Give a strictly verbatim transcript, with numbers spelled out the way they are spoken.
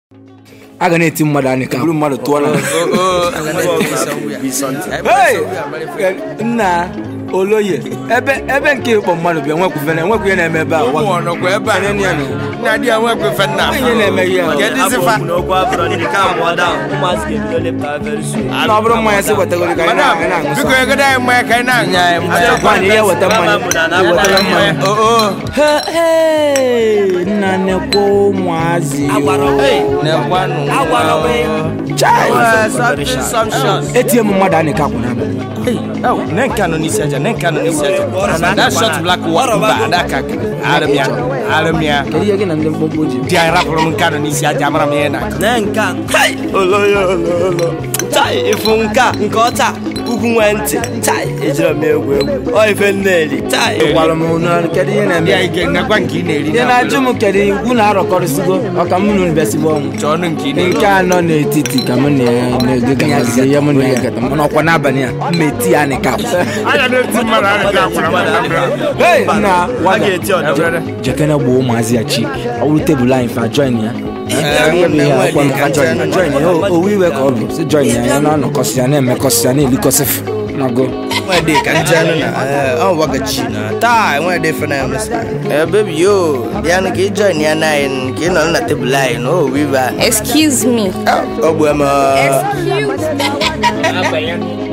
I can eat him mother and can room mother to one. Hey, nah, Oloye, Eben, Eben came from one of your work with and work with an about one of where by any Nadia work with an now. Get this if I know what the car war down. Must get your lip very soon. I love my say what the guy now. Because I got a work and I don't want to hear what the money. Oh, hey, Nanako Mazi. Never one. Eti mu mada ne ka kuna. Oh, nen kanu ni seja, nen kanu ni seja. That shot black water ba da ka. Arabia, Arabia. Kedi yake na ndem bomboji. Dia rap ro kanu ni seja amara me na. Nen kan. Hey, oloyo olo. Tai ifunka nkota. Ugu wente. Tai ejira me egwu egwu. O ife nneli. Tai Wala mu na kedi na me. Ya ike na gwanki neli. Ye na jumu kedi gu na arokọrisigo. O ka mu nu besi bo mu. Chonu nki ne. Nke anọ n'etiti ka mu ne ne de ga zi ya mu ne ga ta. Mo kwa na abani a. Meti ani ka. Aya no ti mara ani ka kwa. Hey, na wa ga eti odo. Jekena gbo mazi achi. Awuru table line fa join ya. Eh, kwa mka join. Join. O we work up. So join ya na no kosia na me kosia na elikosef. Nago. Why dey kan janu na eh on waga chi na. Tai, why dey for na miss. Eh baby yo, dia na ke join ya na en ke no na table line. Oh, we ba. Excuse me. Oh, boy ma. Excuse me.